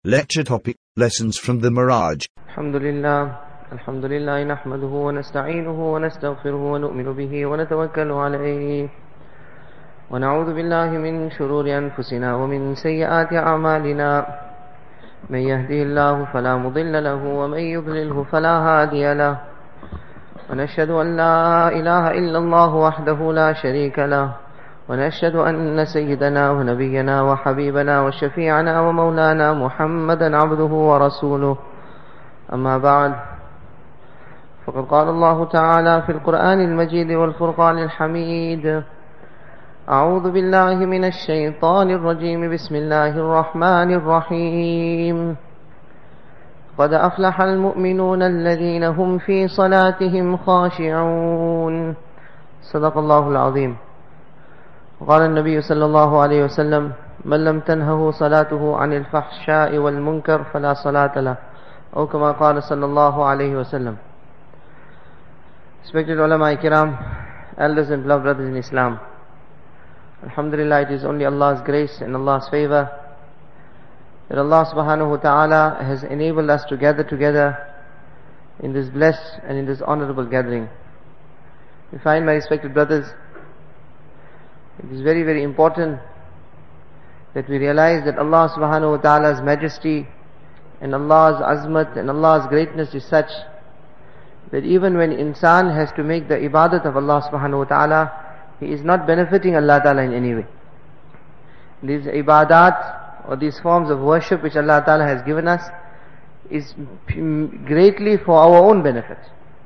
Lecture topic, Lessons from the Miraj. الحمد لله نحمده ونستعينه ونستغفره ونؤمن به ونتوكل عليه ونعوذ بالله من شرور أنفسنا ومن سيئات أعمالنا من يهده الله فلا مضل له ومن يضلله فلا هادي له ونشهد أن لا إله إلا الله وحده لا شريك له ونشهد أن سيدنا ونبينا وحبيبنا وشفيعنا ومولانا محمدا عبده ورسوله أما بعد فقد قال الله تعالى في القرآن المجيد والفرقان الحميد أعوذ بالله من الشيطان الرجيم بسم الله الرحمن الرحيم قد أفلح المؤمنون الذين هم في صلاتهم خاشعون صدق الله العظيم. قال النبي صلى الله عليه وسلم من لم تنهه صلاته عن الفحشاء والمنكر فلا صلاة له أو كما قال صلى الله عليه وسلم. Respected ulama kiram, elders and beloved brothers in Islam, Alhamdulillah, it is only Allah's grace and Allah's favor that Allah subhanahu wa ta'ala has enabled us to gather together in this blessed and in this honorable gathering. We find, my respected brothers, it is very, very important that we realize that Allah subhanahu wa ta'ala's majesty and Allah's azmat and Allah's greatness is such that even when insan has to make the ibadat of Allah subhanahu wa ta'ala, he is not benefiting Allah ta'ala in any way. These ibadat or these forms of worship which Allah ta'ala has given us is greatly for our own benefit.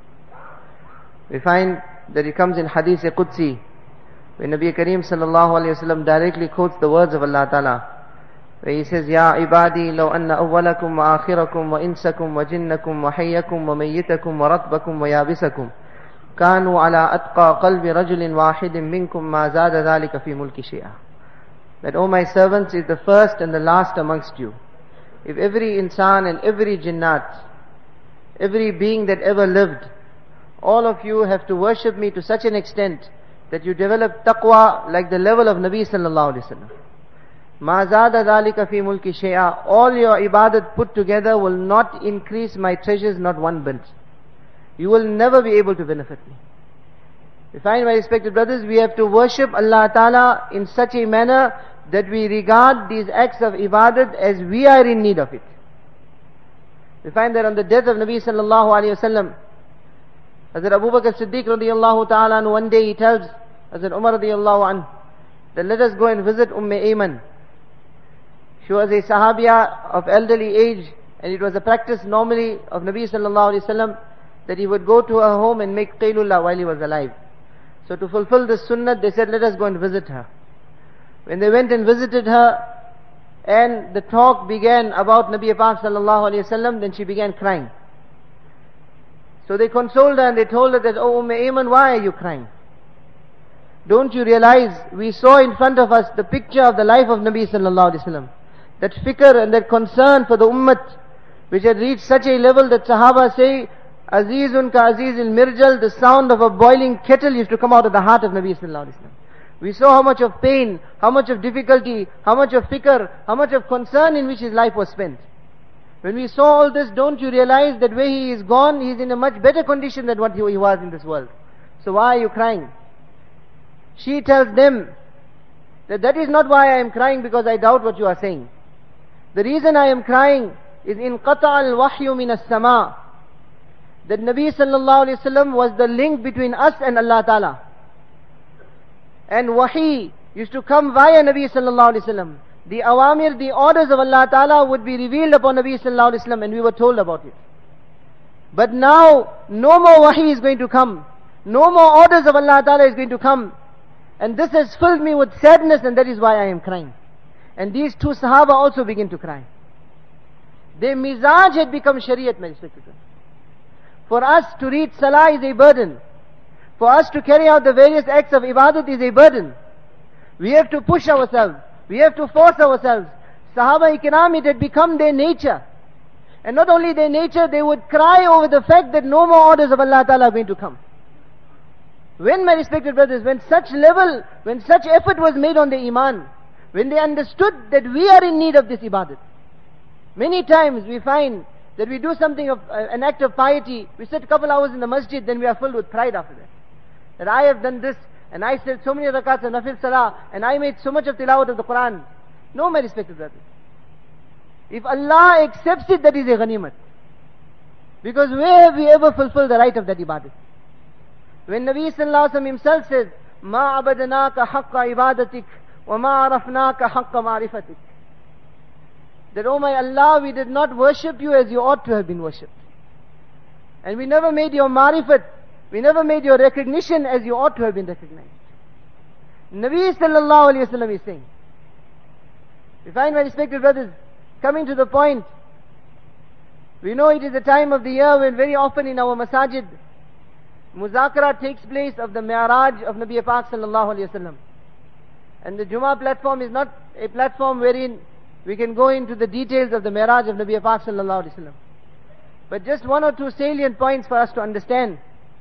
We find that it comes in Hadith Qudsi, when Nabi Kareem sallallahu alayhi wa sallam directly quotes the words of Allah ta'ala, where he says, Ya ibadi law anna awwalakum wa akhirakum wa insakum wa jinnakum wa hayyakum wa mayyitakum wa ratbakum wa yabisakum kanu ala atqa qalbi rajulin wahidin minkum ma zada dhalika fi mulki shay'a. That, O my servants, is the first and the last amongst you. If every insan and every jinnat, every being that ever lived, all of you have to worship me to such an extent that you develop taqwa like the level of Nabi sallallahu alayhi wa sallam. Ma zada dhalika fi mulki shay'a. All your ibadat put together will not increase my treasures not one bit. You will never be able to benefit me. We find, my respected brothers, we have to worship Allah Ta'ala in such a manner that we regard these acts of ibadat as we are in need of it. We find that on the death of Nabi sallallahu alayhi wa sallam, Hazrat Abu Bakr Siddiq radiyallahu ta'ala anhu, one day he tells Hazrat Umar radiyallahu anhu that let us go and visit Ayman. She was a sahabiya of elderly age, and it was a practice normally of Nabi sallallahu alayhi wa sallam that he would go to her home and make qaylullah while he was alive. So to fulfill this sunnah, they said, let us go and visit her. When they went and visited her, and the talk began about Nabi Pak sallallahu alayhi wa sallam, then she began crying. So they consoled her and they told her that, Oh Ayman, why are you crying? Don't you realize we saw in front of us the picture of the life of Nabi sallallahu alayhi wa sallam? That fikr and that concern for the ummat, which had reached such a level that Sahaba say, Azizun ka Azizil Mirjal, the sound of a boiling kettle used to come out of the heart of Nabi sallallahu alayhi wa sallam. We saw how much of pain, how much of difficulty, how much of fikr, how much of concern in which his life was spent. When we saw all this, don't you realize that where he is gone, he is in a much better condition than what he was in this world. So why are you crying? She tells them that is not why I am crying, because I doubt what you are saying. The reason I am crying is in qata al-wahyu min as-sama, that Nabi sallallahu alayhi wa sallam was the link between us and Allah Ta'ala. And wahi used to come via Nabi sallallahu alayhi wa sallam. The awamir, the orders of Allah Ta'ala would be revealed upon Nabi sallallahu alayhi wa sallam, and we were told about it. But now, no more wahi is going to come. No more orders of Allah Ta'ala is going to come. And this has filled me with sadness, and that is why I am crying. And these two Sahaba also begin to cry. Their mizaj had become Shariat, my respected friends. For us to read Salah is a burden. For us to carry out the various acts of ibadat is a burden. We have to push ourselves. We have to force ourselves. Sahaba Ikram, it had become their nature. And not only their nature, they would cry over the fact that no more orders of Allah Ta'ala are going to come. When, my respected brothers, when such level, when such effort was made on the iman, when they understood that we are in need of this ibadat, Many times we find that we do something of an act of piety, we sit a couple hours in the masjid, then we are filled with pride after that. That I have done this, and I said so many rakats of nafil salah, and I made so much of tilawat of the Quran. No, my respected brothers. If Allah accepts it, that is a ghanimat. Because where have we ever fulfilled the right of that ibadat? When Nabi sallallahu alaihi wasallam himself says, "Ma abadnaka haqqa ibadatik, wa ma arafnaka haqqa ma'rifatik." That, oh my Allah, we did not worship you as you ought to have been worshipped. And we never made your marifat, we never made your recognition as you ought to have been recognized. Nabi sallallahu alayhi wasallam is saying. We find, my respected brothers, coming to the point, we know it is a time of the year when very often in our masajid, muzakara takes place of the Mi'raj of Nabi Pak sallallahu alayhi wasallam. And the Jummah platform is not a platform wherein we can go into the details of the Mi'raj of Nabi Pak sallallahu alaihi wasallam. But just one or two salient points for us to understand.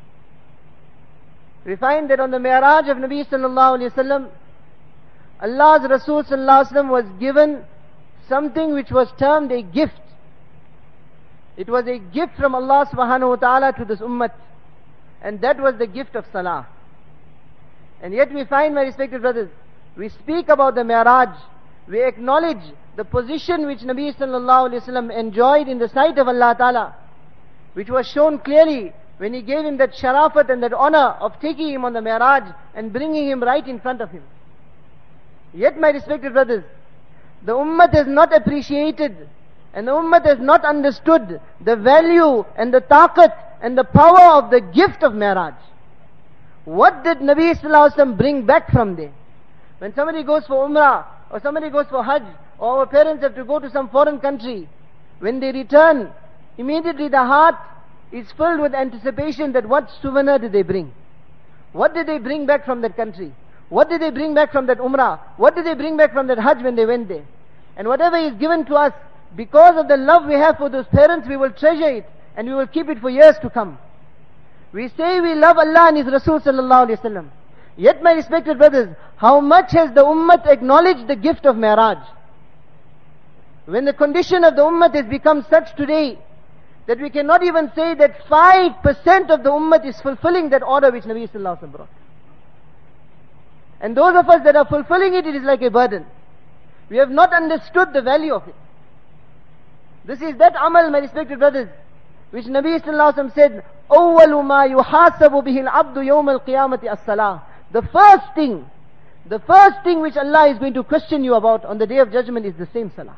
We find that on the Mi'raj of Nabi sallallahu alaihi wasallam, Allah's Rasul sallallahu alaihi wasallam was given something which was termed a gift. It was a gift from Allah subhanahu wa ta'ala to this ummah. And that was the gift of salah. And yet we find, my respected brothers, we speak about the Mi'raj, we acknowledge the position which Nabi sallallahu alaihi wasallam enjoyed in the sight of Allah Ta'ala, which was shown clearly when he gave him that sharafat and that honor of taking him on the Mi'raj and bringing him right in front of him. Yet, my respected brothers, the ummah has not appreciated and the ummah has not understood the value and the taqat and the power of the gift of Mi'raj. What did Nabi sallallahu alaihi wasallam bring back from there? When somebody goes for Umrah, or somebody goes for Hajj, or our parents have to go to some foreign country, when they return, immediately the heart is filled with anticipation that what souvenir did they bring? What did they bring back from that country? What did they bring back from that Umrah? What did they bring back from that Hajj when they went there? And whatever is given to us, because of the love we have for those parents, we will treasure it, and we will keep it for years to come. We say we love Allah and His Rasul sallallahu alaihi wasallam. Yet, my respected brothers, how much has the ummah acknowledged the gift of Mi'raj? When the condition of the ummah has become such today, that we cannot even say that 5% of the ummah is fulfilling that order which Nabi sallallahu alaihi wasallam brought. And those of us that are fulfilling it, it is like a burden. We have not understood the value of it. This is that amal, my respected brothers, which Nabi sallallahu alaihi wasallam said, أَوَّلُ مَا يُحَاسَبُ بِهِ الْعَبْدُ يَوْمَ الْقِيَامَةِ الصَّلَاةِ. The first thing which Allah is going to question you about on the Day of Judgment is the same salah.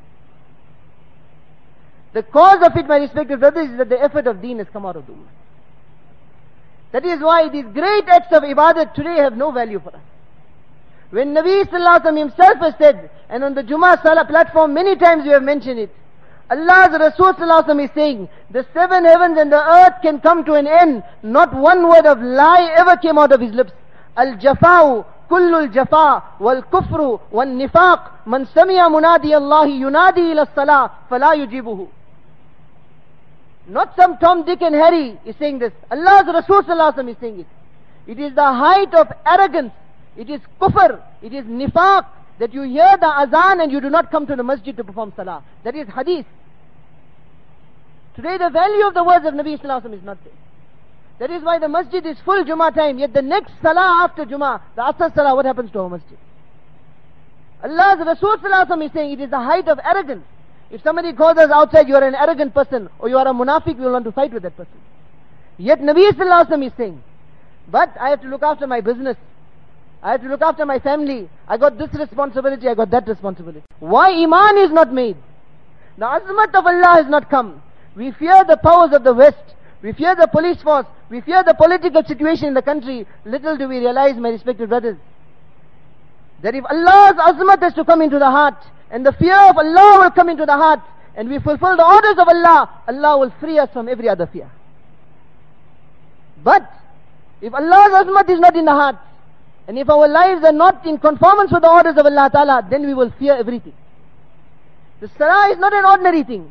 The cause of it, my respected brothers, is that the effort of deen has come out of the ummah. That is why these great acts of ibadat today have no value for us. When Nabi sallallahu alaihi wasallam himself has said, and on the Jummah Salah platform many times we have mentioned it, Allah's Rasul sallallahu alaihi wasallam is saying, the 7 heavens and the earth can come to an end, not one word of lie ever came out of his lips. Al-jafa'u kullu al-jafa' wal-kufru wal-nifaq man sami'a munadi Allahi yunadi ila as-salah fala yujibuhu. Not some Tom, Dick and Harry is saying this. Allah's Rasul sallallahu alaihi wasallam is saying it. It is the height of arrogance. It is kufr. It is nifaq that you hear the azan and you do not come to the masjid to perform salah. That is hadith. Today the value of the words of Nabi sallallahu alaihi wasallam is not there. That is why the masjid is full Jummah time, yet the next salah after Jummah, the Asr salah, what happens to our masjid? Allah's Rasul sallallahu alaihi wasallam is saying it is the height of arrogance. If somebody calls us outside, you are an arrogant person, or you are a munafiq, we will want to fight with that person. Yet Nabi sallallahu alaihi wasallam is saying, but I have to look after my business. I have to look after my family. I got this responsibility, I got that responsibility. Why iman is not made? The azmat of Allah has not come. We fear the powers of the West. We fear the police force. We fear the political situation in the country. Little do we realize, my respected brothers, that if Allah's azmat has to come into the heart, and the fear of Allah will come into the heart, and we fulfill the orders of Allah, Allah will free us from every other fear. But if Allah's azmat is not in the heart, and if our lives are not in conformance with the orders of Allah Ta'ala, then we will fear everything. The salah is not an ordinary thing.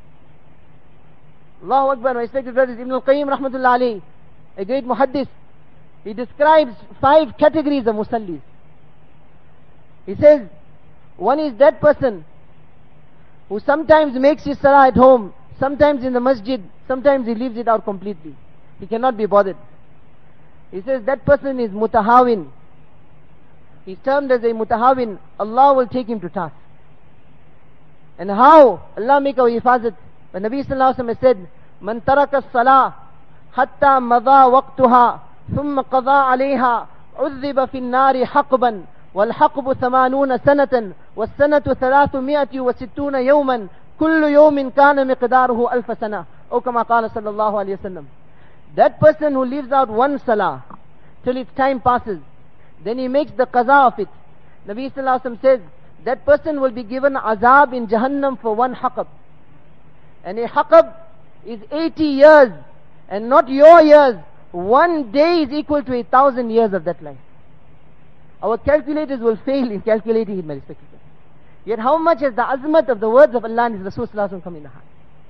Allahu Akbar, my respected brothers, Ibn al-Qayyim rahmatullah alayhi, a great muhaddis, he describes 5 categories of musallis. He says, one is that person who sometimes makes his salah at home, sometimes in the masjid, sometimes he leaves it out completely. He cannot be bothered. He says that person is mutahawin. He's termed as a mutahawin. Allah will take him to task. And how? Allah make our hifazat. When Nabi sallallahu alaihi wasallam has said, Man taraka as-salah hatta madha waqtuha thumma qadha alayha udhiba fi an-nari haqban wal haqbu 80 sanatan was sanatu 360 yawman kullu yawmin kana miqdaruhu alf sana. O kama qala sallallahu alayhi wasallam. That person who leaves out one salah till its time passes, then he makes the qaza of it. Nabi sallallahu alaihi wasallam says, that person will be given azab in Jahannam for one haqab. And a haqab is 80 years, and not your years. One day is equal to 1,000 years of that life. Our calculators will fail in calculating it, my respected brothers. Yet how much has the azmat of the words of Allah and His Rasul sallallahu alaihi wasallam come in the heart?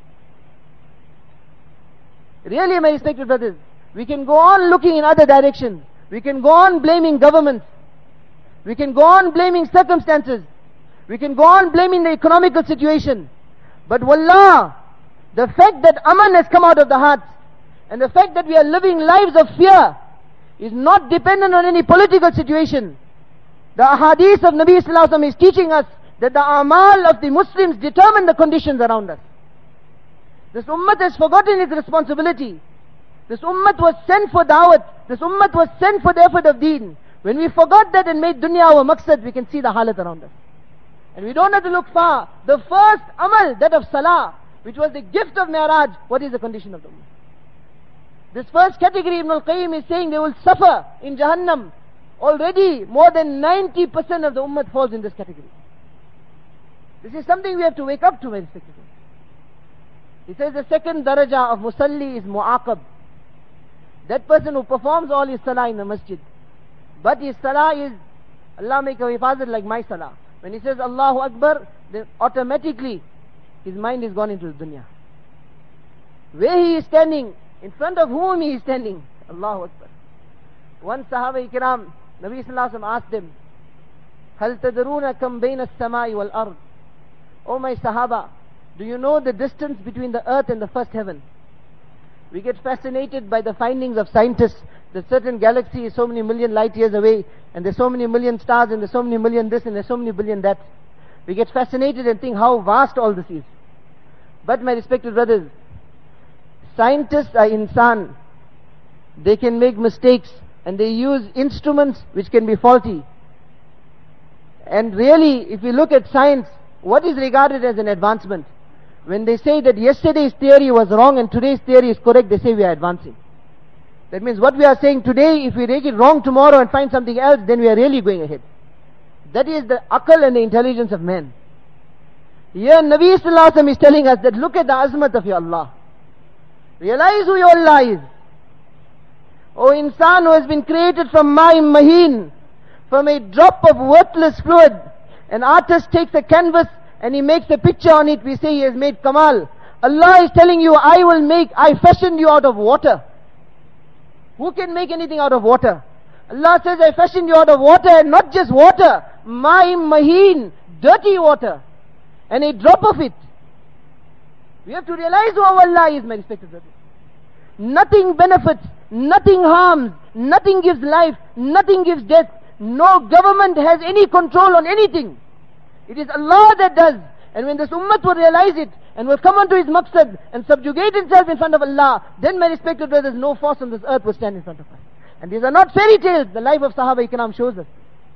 Really, my respected brothers, we can go on looking in other directions. We can go on blaming governments. We can go on blaming circumstances. We can go on blaming the economical situation. But wallah, the fact that aman has come out of the hearts, and the fact that we are living lives of fear, is not dependent on any political situation. The ahadith of Nabi sallallahu alaihi wasallam is teaching us that the amal of the Muslims determine the conditions around us. This ummah has forgotten its responsibility. This ummah was sent for da'wat. This ummah was sent for the effort of deen. When we forgot that and made dunya our maqsad, we can see the halat around us. And we don't have to look far. The first amal, that of salah, which was the gift of Mi'raj, what is the condition of the ummah? This first category, Ibn al-Qayyim is saying they will suffer in Jahannam. Already more than 90% of the ummah falls in this category. This is something we have to wake up to, my respected brothers. He says the second daraja of musalli is mu'aqab. That person who performs all his salah in the masjid. But his salah is, Allah make a hifazat like my salah. When he says Allahu Akbar, then automatically his mind is gone into the dunya. Where he is standing, in front of whom he is standing, Allahu Akbar. One Sahaba Ikram, Nabi sallallahu alaihi wasallam asked them, Hal tadruna kam bayna as-samai wal ard? Oh my Sahaba, do you know the distance between the earth and the first heaven? We get fascinated by the findings of scientists that certain galaxy is so many million light years away, and there's so many million stars, and there's so many million this, and there's so many billion that. We get fascinated and think how vast all this is. But my respected brothers, scientists are insan. They can make mistakes, and they use instruments which can be faulty. And really, if we look at science, what is regarded as an advancement? When they say that yesterday's theory was wrong and today's theory is correct, they say we are advancing. That means what we are saying today, if we make it wrong tomorrow and find something else, then we are really going ahead. That is the aql and the intelligence of man. Here Nabi sallallahu alaihi wasallam is telling us that look at the azmat of your Allah. Realize who your Allah is. O insan who has been created from ma'im maheen, from a drop of worthless fluid. An artist takes a canvas and he makes a picture on it, we say he has made kamal. Allah is telling you, I fashioned you out of water. Who can make anything out of water? Allah says, I fashioned you out of water, and not just water, ma'im maheen, dirty water, and a drop of it. We have to realize who our Allah is, my respected brothers. Nothing benefits, nothing harms, nothing gives life, nothing gives death. No government has any control on anything. It is Allah that does. And when this ummah will realize it, and will come onto his maqsad, and subjugate himself in front of Allah, then my respected brothers, no force on this earth will stand in front of us. And these are not fairy tales. The life of Sahaba Ikram shows us.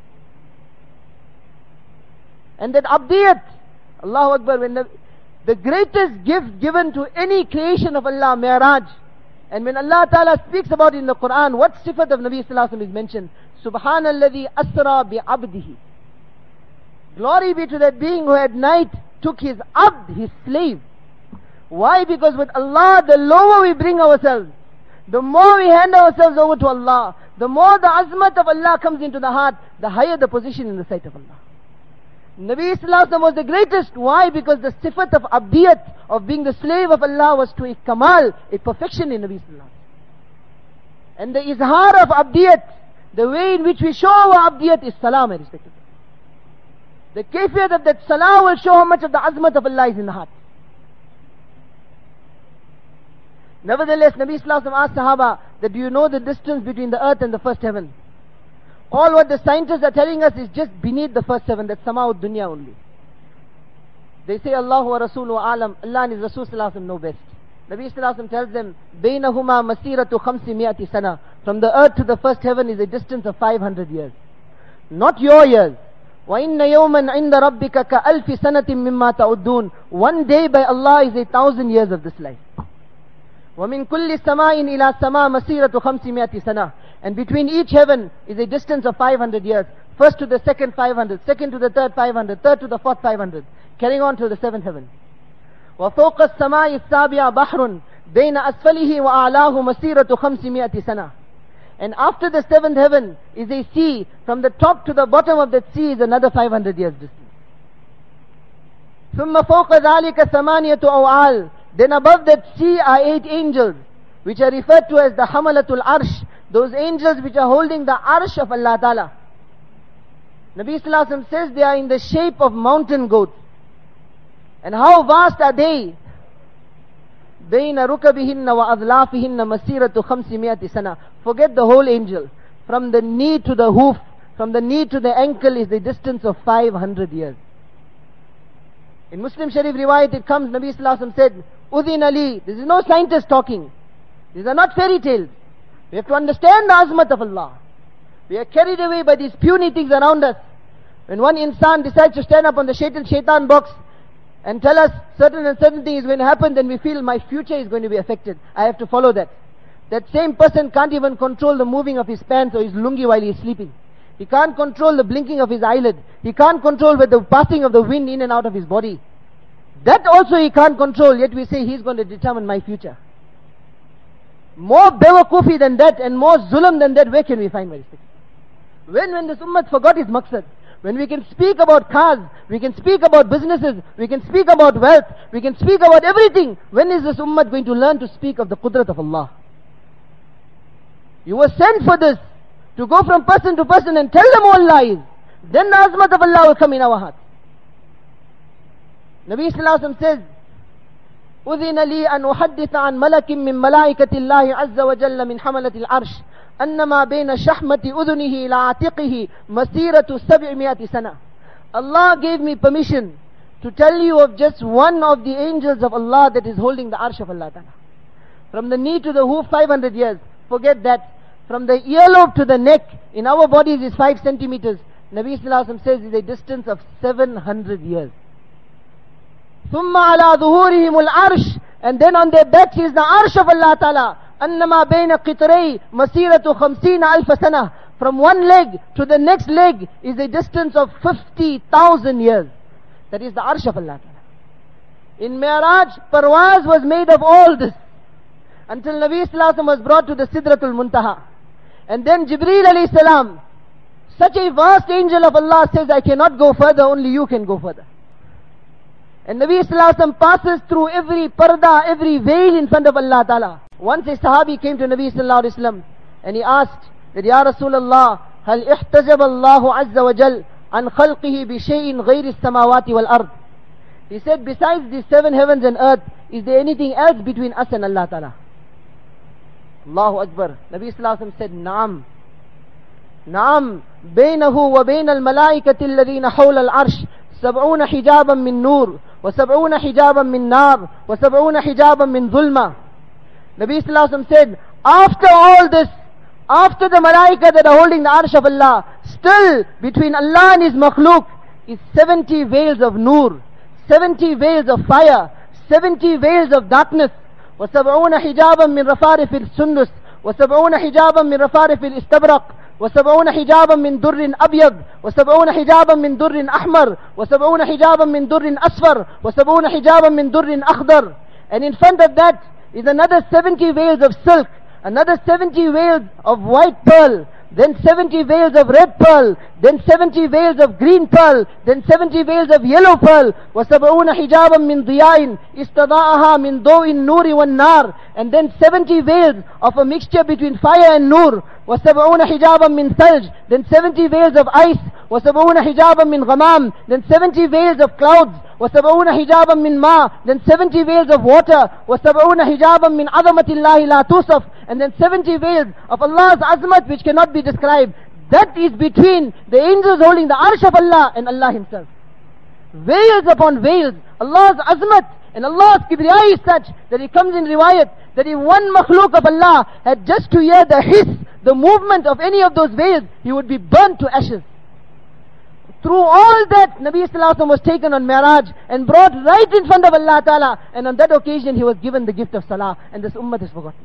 And that abdiyat, Allahu Akbar, when the greatest gift given to any creation of Allah, Mi'raj. And when Allah Ta'ala speaks about it in the Quran, what sifat of Nabi Sallallahu Alaihi Wasallam is mentioned? Subhanalladhi asra bi abdihi. Glory be to that being who at night took his abd, his slave. Why? Because with Allah, the lower we bring ourselves, the more we hand ourselves over to Allah, the more the azmat of Allah comes into the heart, the higher the position in the sight of Allah. Nabi Sallallahu Alaihi Wasallam was the greatest. Why? Because the sifat of abdiyat, of being the slave of Allah, was to a kamal, a perfection in Nabi Sallallahu Alaihi Wasallam. And the izhar of abdiyat, the way in which we show our abdiyat, is salam, I respect it. The kayfiyat of that salah will show how much of the azmat of Allah is in the heart. Nevertheless, Nabi Sallallahu Alaihi Wasallam asked Sahaba that, do you know the distance between the earth and the first heaven? All what the scientists are telling us is just beneath the first heaven, that's Sama'ud Dunya only. They say Allahu wa Rasuluhu alam, Allah and His Rasul Sallallahu Alaihi Wasallam know best. Nabi Sallallahu Alaihi Wasallam tells them, Bainahuma masiratu 500 sana. From the earth to the first heaven is a distance of 500 years. Not your years. وَإِنَّ يَوْمًا عِنْدَ رَبِّكَ كَأَلْفِ سَنَةٍ مِمَّا تَعُدُّونَ. One day by Allah is 1,000 years of this life. وَمِن كُلِّ سَمَاءٍ إِلَى سَمَاءٍ مَسِيرَةُ 500 sana. And between each heaven is a distance of 500 years. First to the second 500, second to the third 500, third to the fourth 500, carrying on to the seventh heaven. وَفَوْقَ السَّمَاءِ السَّابِعَ بَحْرٌ بَيْنَ أَسْفَلِهِ وَأَعْلَاهُ مَسِيرَةُ 500 sana. And after the seventh heaven is a sea. From the top to the bottom of that sea is another 500 years distance. ثُمَّ فَوْقَ ذَلِكَ ثَمَانِيَةُ أَوْعَالٍ. Then above that sea are 8 angels, which are referred to as the Hamalatul Arsh. Those angels which are holding the Arsh of Allah Ta'ala. Nabi Sallallahu Alaihi Wasallam says they are in the shape of mountain goats. And how vast are they? بَيْنَ رُكَبِهِنَّ وَأَذْلَافِهِنَّ مَسِيرَةُ 500 sana. Forget the whole angel. From the knee to the hoof, from the knee to the ankle is the distance of 500 years. In Muslim Sharif riwayat it comes, Nabi Sallallahu Alaihi Wasallam said, Udhin Ali. This is no scientist talking. These are not fairy tales. We have to understand the azmat of Allah. We are carried away by these puny things around us. When one insan decides to stand up on the shaitan box and tell us certain and certain thing is going to happen, then we feel my future is going to be affected. I have to follow that. That same person can't even control the moving of his pants or his lungi while he is sleeping. He can't control the blinking of his eyelid. He can't control with the passing of the wind in and out of his body. That also he can't control, yet we say he's going to determine my future. More bewakufi than that and more zulm than that, where can we find, my respect? When this ummah forgot its maqsad, when we can speak about cars, we can speak about businesses, we can speak about wealth, we can speak about everything, when is this ummah going to learn to speak of the qudrat of Allah? You were sent for this, to go from person to person and tell them all lies. Then the azmat of Allah will come in our heart. Nabi Sallallahu Alaihi Wasallam says, أذن لي أن أحدث عن ملك من ملائكة الله عز وجل من حملة العرش أنما بين شحمة أذنه إلى عاتقه مسيرة 700 سنة. Allah gave me permission to tell you of just one of the angels of Allah that is holding the arsh of Allah Ta'ala. From the knee to the hoof 500 years. Forget that. From the earlobe to the neck in our bodies is 5 centimeters. Nabi Sallallahu Alaihi Wasallam says is a distance of 700 years. ثُمَّ عَلَى ظُهُورِهِمُ الْعَرْشِ. And then on their backs is the arsh of Allah Ta'ala. أَنَّمَا بَيْنَ قِطْرَيْ مَسِيرَةُ 50,000 سَنَةٍ. From one leg to the next leg is a distance of 50,000 years. That is the arsh of Allah Ta'ala. In Mi'raj, Parwaz was made of all this. Until Nabi Sallallahu Alaihi Wasallam was brought to the Sidratul Muntaha. And then Jibreel alayhi salam, such a vast angel of Allah, says, I cannot go further, only you can go further. And Nabi Sallallahu Alaihi Wasallam passes through every parda, every veil in front of Allah Ta'ala. Once a sahabi came to Nabi Sallallahu Alaihi Wasallam and he asked that, Ya Rasulullah, هل احتجب الله عز وجل عن خلقه بشيء غير السماوات والأرض. He said, besides these 7 heavens and earth, is there anything else between us and Allah Ta'ala? Allahu Akbar. Nabi Sallallahu Alaihi Wasallam said, Naam. Naam. بينه وبين الملائكة الذين حول العرش 70 حجابا من نور و70 حجابا من نار و70 حجابا من ظلمة. Nabi Sallallahu Alaihi Wasallam said, after all this, after the malaika that are holding the arsh of Allah, still between Allah and His makhluk is 70 veils of nur, 70 veils of fire, 70 veils of darkness. وسبعون حجابا من رفارف السندس وسبعون حجابا من رفارف الاستبرق وسبعون حجابا من در أبيض وسبعون حجابا من در أحمر وسبعون حجابا من در أصفر وسبعون حجابا من در أخضر. And in front of that is another 70 veils of silk, another 70 veils of white pearl, then 70 veils of red pearl, then 70 veils of green pearl, then 70 veils of yellow pearl. وَسَبْعُونَ حِجَابًا مِّن ضِيَاءٍ إِسْتَضَاءَهَا مِن ضَوْءِ النُّورِ وَالنَّارِ. And then 70 veils of a mixture between fire and nur. وَسَبْعُونَ حِجَابًا مِّن ثَلْجٍ, then 70 veils of ice, وَسَبْعُونَ حِجَابًا مِّن غَمَامٍ, then 70 veils of clouds, وَسَبْعُونَ حِجَابًا مِّن مَاءٍ, then 70 veils of water, وَسَبْعُونَ حِجَابًا مِّن عَظَمَةِ اللَّهِ لَا تُوصَفْ, and then 70 veils of Allah's azmat which cannot be described. That is between the angels holding the arsh of Allah and Allah Himself. Veils upon veils. Allah's azmat and Allah's kibriya is such that it comes in riwayat that if one makhluk of Allah had just to hear the hiss, the movement of any of those veils, he would be burnt to ashes. Through all that, Nabi Sallallahu Alaihi Wasallam was taken on Mi'raj and brought right in front of Allah Ta'ala, and on that occasion he was given the gift of Salah, and this ummah is forgotten.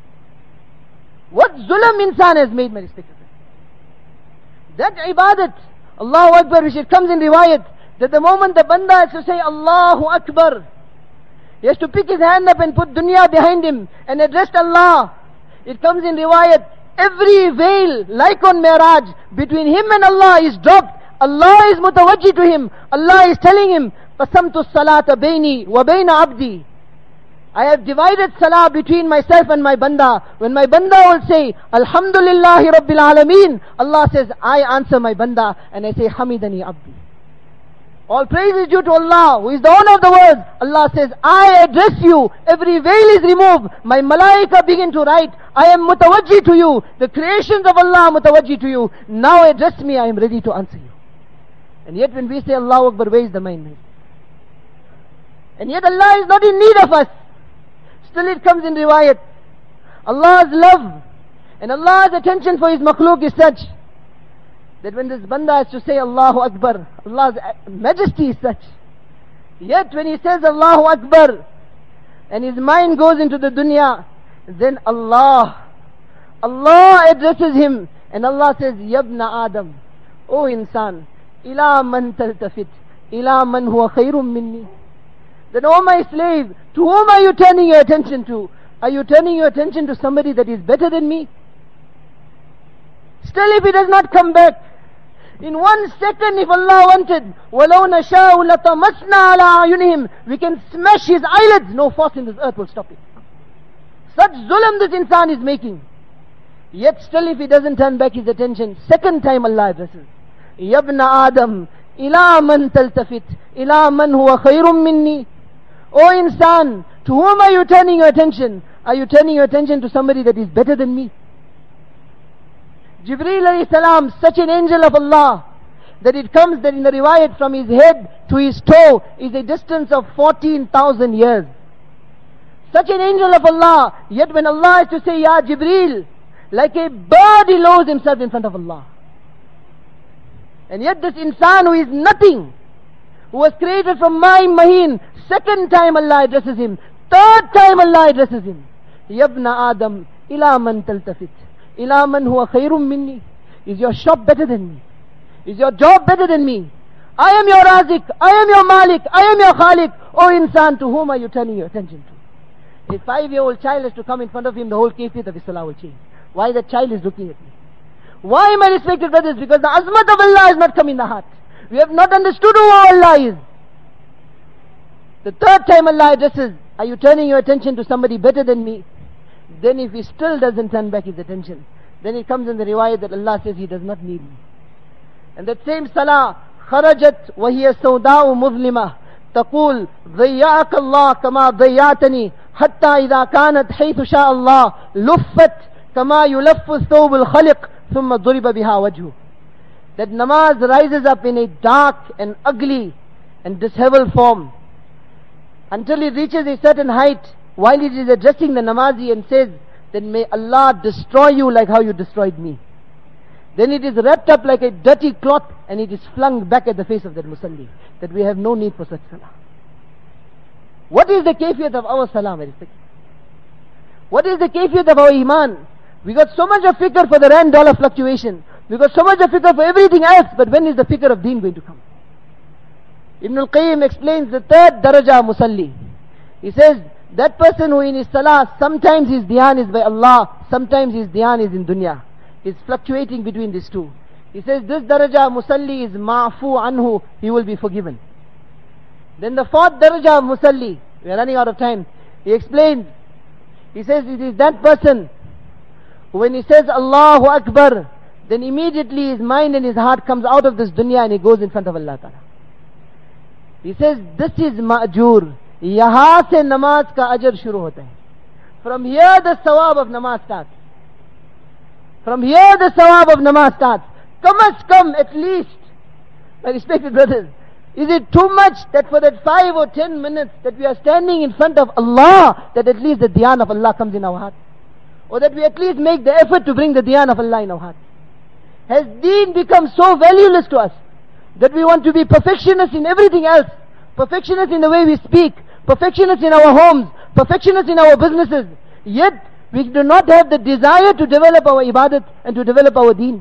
What zulam insan has made, my respected friends. That ibadat, Allahu Akbar, which it comes in riwayat, that the moment the banda has to say Allahu Akbar, he has to pick his hand up and put dunya behind him and address Allah. It comes in riwayat, every veil, like on Mi'raj, between him and Allah is dropped. Allah is mutawajji to him. Allah is telling him, qasamtu salata bayni wa bayna abdi. I have divided salah between myself and my banda. When my banda will say, Alhamdulillahi Rabbil Alameen, Allah says, I answer my banda and I say, Hamidani Abdi. All praise is due to Allah, who is the owner of the world. Allah says, I address you. Every veil is removed. My malaika begin to write, I am mutawajji to you. The creations of Allah are mutawajji to you. Now address me, I am ready to answer you. And yet when we say Allahu Akbar, where is the mind? And yet Allah is not in need of us. Still it comes in riwayat. Allah's love and Allah's attention for His makhluk is such that when this banda has to say Allahu Akbar, Allah's majesty is such. Yet when he says Allahu Akbar and his mind goes into the dunya, then Allah addresses him and Allah says, Yabna Adam, O insan, ila man taltafit, ila man huwa khayrun minni. Then, O my slave, to whom are you turning your attention to? Are you turning your attention to somebody that is better than me? Still, if he does not come back, in 1 second, if Allah wanted, وَلَوْ نَشَاءُ لَطَمَسْنَا عَلَىٰ أَعْيُنِهِمْ, we can smash his eyelids. No force in this earth will stop it. Such zulm this insan is making. Yet still, if he doesn't turn back his attention, second time Allah addresses, Yabna Adam, ila man taltafit, ila man huwa khayrun minni. O insan, to whom are you turning your attention? Are you turning your attention to somebody that is better than me? Jibreel alayhi salam, such an angel of Allah, that it comes that in the riwayat from his head to his toe is a distance of 14,000 years. Such an angel of Allah, yet when Allah is to say, Ya Jibreel, like a bird he lowers himself in front of Allah. And yet this insan who is nothing, who was created from Maheen, second time Allah addresses him, third time Allah addresses him, Yabna Adam, ila man taltafit, ila man huwa khayrun minni. Is your shop better than me? Is your job better than me? I am your Razik, I am your Malik, I am your Khalik. O insan, to whom are you turning your attention to? A 5-year-old child has to come in front of him, the whole kayfiyat of his salah will change. Why the child is looking at me? Why, my respected brothers? Because the azmat of Allah has not come in the heart. We have not understood who Allah is. The third time Allah addresses, are you turning your attention to somebody better than me? Then if he still doesn't turn back his attention, then it comes in the riwayat that Allah says he does not need me. And that same salah, خرجت وهي سوداء مظلمة تقول ضيعك الله كما ضيعتني حتى إذا كانت حيث شاء الله لفت كما يلف الثوب الخلق ثم ضرب بها وجهه. That namaz rises up in a dark and ugly and disheveled form until it reaches a certain height, while it is addressing the namazi and says, then may Allah destroy you like how you destroyed me. Then it is wrapped up like a dirty cloth and it is flung back at the face of that musalli. That we have no need for such salah. What is the kayfiyat of our salah, my respect? What is the kayfiyat of our iman? We got so much of fikr for the rand-dollar fluctuation. We got so much of fikr for everything else, but when is the fikr of deen going to come? Ibn al-Qayyim explains the third daraja musalli. He says, that person who in his salah, sometimes his dhyan is by Allah, sometimes his dhyan is in dunya. He's fluctuating between these two. He says, this daraja musalli is ma'fu anhu, he will be forgiven. Then the fourth daraja of musalli, we are running out of time. He explains, he says, it is that person when he says Allahu Akbar, then immediately his mind and his heart comes out of this dunya and he goes in front of Allah Ta'ala. He says, this is ma'jur. Yaha se namaz ka ajr shuru hota hai. From here the sawab of namaz starts. From here the sawab of namaz starts. Come at least, my respected brothers, is it too much that for that 5 or 10 minutes that we are standing in front of Allah, that at least the dhyan of Allah comes in our heart? Or that we at least make the effort to bring the dhyan of Allah in our heart? Has deen become so valueless to us that we want to be perfectionists in everything else? Perfectionists in the way we speak, perfectionists in our homes, perfectionists in our businesses. Yet we do not have the desire to develop our ibadat and to develop our deen.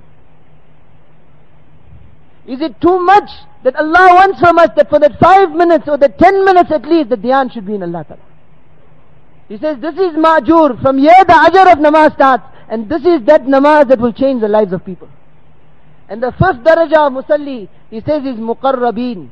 Is it too much that Allah wants from us that for that 5 minutes or that 10 minutes at least, the dhyan should be in Allah Ta'ala? He says, this is ma'jur. From here the ajr of namaz starts. And this is that namaz that will change the lives of people. And the first daraja of musalli, he says, is muqarrabeen.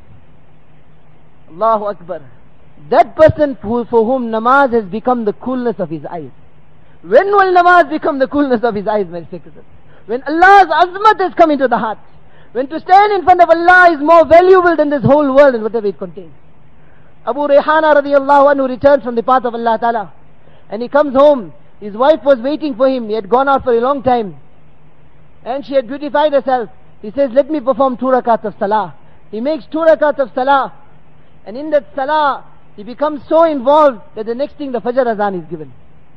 Allahu Akbar. That person for whom namaz has become the coolness of his eyes. When will namaz become the coolness of his eyes, my respected? When Allah's azmat has come into the heart. When to stand in front of Allah is more valuable than this whole world and whatever it contains. Abu Rayhana radiallahu anhu returns from the path of Allah Ta'ala. And he comes home. His wife was waiting for him. He had gone out for a long time. And she had beautified herself. He says, let me perform 2 rakats of salah. He makes 2 rakats of salah. And in that salah, he becomes so involved that the next thing, the Fajr Azan is given.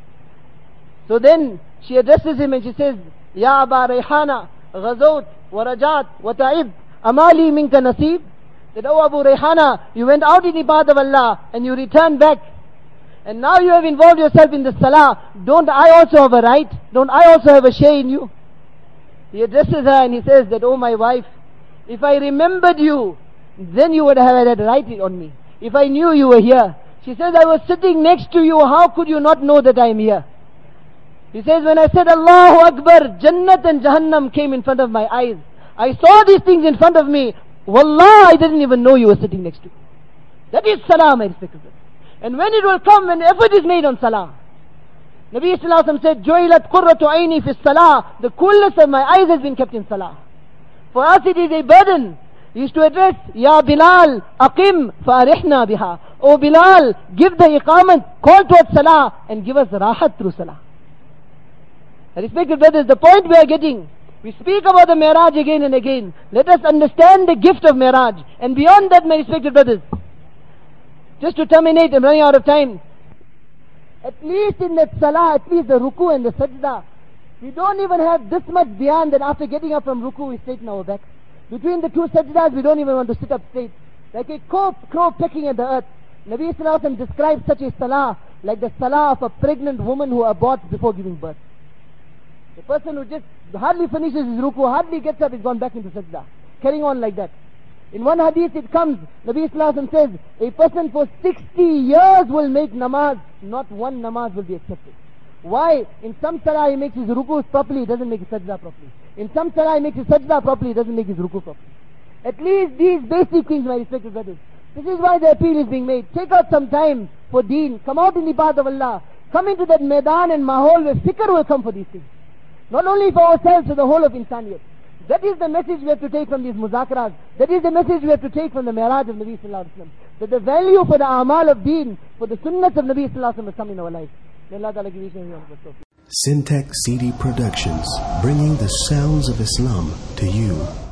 So then she addresses him and she says, Ya Aba Rayhana, Ghazawt, wa Rajat, wa Ta'ib, Amali minka nasib. That, oh Abu Rayhana, you went out in the path of Allah and you returned back. And now you have involved yourself in the salah. Don't I also have a right? Don't I also have a share in you? He addresses her and he says that, oh my wife, if I remembered you, then you would have had a right on me. If I knew you were here. She says, I was sitting next to you. How could you not know that I am here? He says, when I said Allahu Akbar, Jannat and Jahannam came in front of my eyes. I saw these things in front of me. Wallah, I didn't even know you were sitting next to me. That is salah, my respected brothers. And when it will come, when effort is made on salah. Nabi Sallallahu Alaihi Wasallam said, Ju'ilat qurratu aini fi salah. The coolness of my eyes has been kept in salah. For us it is a burden. He used to address, Ya Bilal, aqim farihna biha. O Bilal, give the iqamat, call towards salah, and give us rahat through salah. Respected brothers, the point we are getting, we speak about the Mi'raj again and again. Let us understand the gift of Mi'raj. And beyond that, my respected brothers, just to terminate, I'm running out of time. At least in that salah, at least the ruku and the sajda, we don't even have this much dhyan that after getting up from ruku, we straighten our back. Between the 2 sajdas, we don't even want to sit up straight. Like a crow pecking at the earth. Nabi Sallallahu Alaihi Wasallam describes such a salah like the salah of a pregnant woman who aborts before giving birth. The person who just hardly finishes his ruku, hardly gets up, is gone back into sajda. Carrying on like that. In one hadith it comes, Nabi Sallallahu Alaihi Wasallam says, a person for 60 years will make namaz, not one namaz will be accepted. Why? In some salah he makes his rukus properly, he doesn't make his sajda properly. In some salah he makes his sajda properly, he doesn't make his ruku properly. At least these basic things, my respected brothers. This is why the appeal is being made. Take out some time for deen. Come out in the path of Allah. Come into that maidan and mahol where fikr will come for these things. Not only for ourselves, for the whole of insaniyat. That is the message we have to take from these muzakaras. That is the message we have to take from the Mi'raj of Nabi Sallallahu Alaihi Wasallam. That the value for the amal of deen, for the sunnahs of Nabi Sallallahu Alaihi Wasallam must come in our lives. May Allah Ta'ala give each and every one. Syntax CD Productions, bringing the sounds of Islam to you.